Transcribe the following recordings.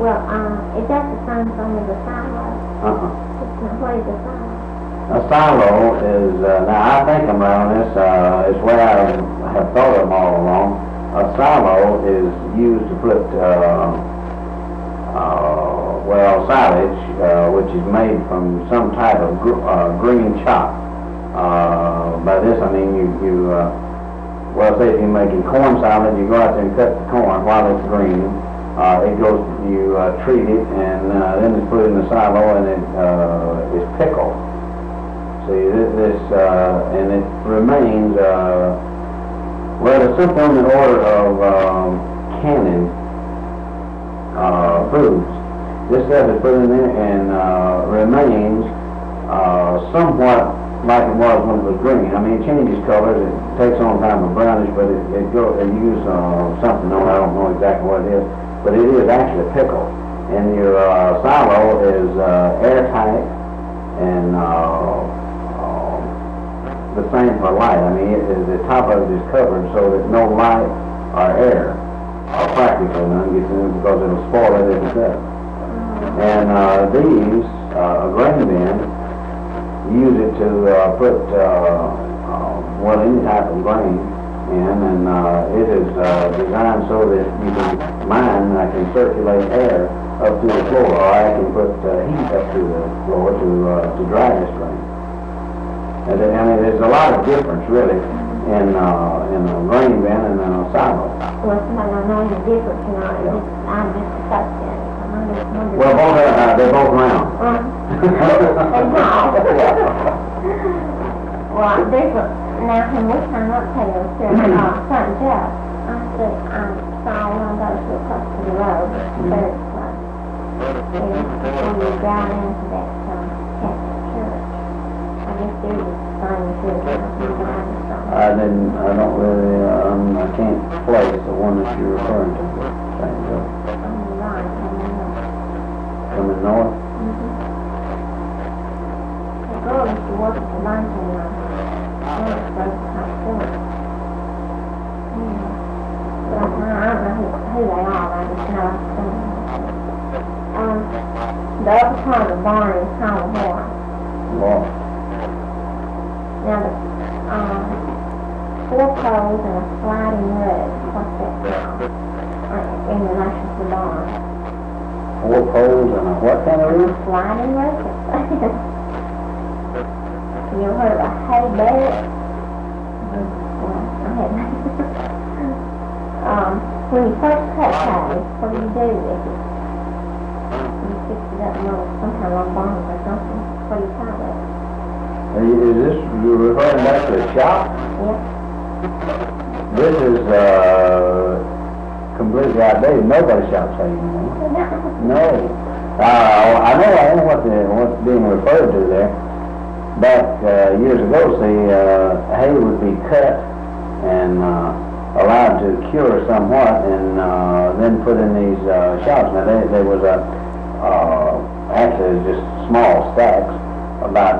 Well, is that the same thing as a silo? What is a silo? A silo is, now I think I'm right on this, it's the way I have thought of them all along. A silo is used to put, silage, which is made from some type of green chop. By this I mean say if you're making corn salad, you go out there and cut the corn while it's green. You treat it, and then it's put in the silo, and it is pickled. See, and it remains, it's something on the order of canning foods. This stuff is put in there and remains somewhat like it was when it was green. I mean, it changes colors. It takes on kind of a brownish, but it uses something on. I don't know exactly what it is, but it is actually pickled. And your silo is airtight and the same for light. I mean, the top of it is covered so that no light or air, or practically none, gets in because it'll spoil it if it does. And these, a grain bin, use it to put any type of grain in, and it is designed so that you can mine, I can circulate air up to the floor, or I can put heat up to the floor to dry this grain. And there's a lot of difference really in a grain bin and a silo. Well, somebody don't know the difference, I'm just associated. Well, they're both round. Well, now when we come up to something else, I saw one goes across the road, third place. And when you drive into that Catholic church, I guess there's a sign church. I don't really, I can't place the one that you're referring to. Coming north? The girl used to work at the bank I don't know who they are, I just know I've seen them. The upper part of the barn is called a wharf. Wharf. Now the 4 poles and a sliding roof, what's that called? In relation to the barn. 4 poles and a what kind of roof? Sliding roof. You ever heard of a hay bed? Well, I haven't. When you first cut hay, what do you do with it? You fix it up in some kind of bones or something. What do you call it? Is this, you're referring back to a shop? Yes. This is completely outdated. Nobody shops hay anymore. No. I know what's being referred to there. Back years ago, hay would be cut and allowed to cure somewhat, and then put in these shops. Now there was actually just small stacks, about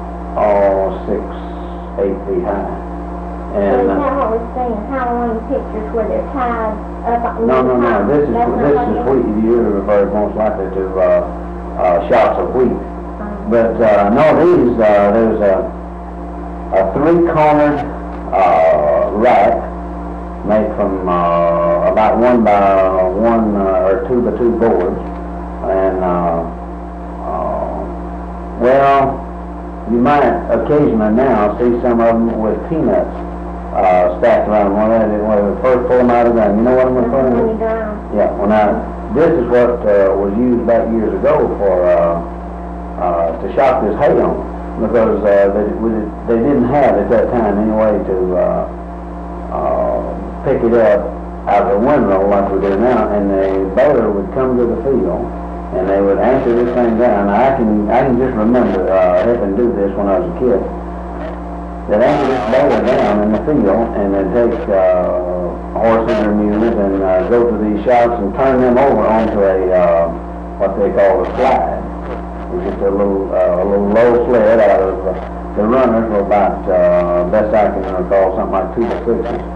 6-8 feet high. And so is that what we're seeing? Halloween pictures where they're tied up? No. This is wheat. You referred most likely to shops of wheat. But no, these there's a 3-cornered rack made from about 1 by 1 or 2 by 2 boards, and you might occasionally now see some of them with peanuts stacked around one end. When we first pull them out of the ground, you know what I'm referring to? Yeah. Well, now this is what was used back years ago for to shock this hay on, because they didn't have at that time any way to pick it up out of the windrow like we do now, and the baler would come to the field and they would anchor this thing down. Now I can just remember having to do this when I was a kid. They'd anchor this baler down in the field, and they'd take horses or mules and go to these shops and turn them over onto a what they call a slide. It's just a little low sled out of the runners were about best I can recall something like 2 by 6s.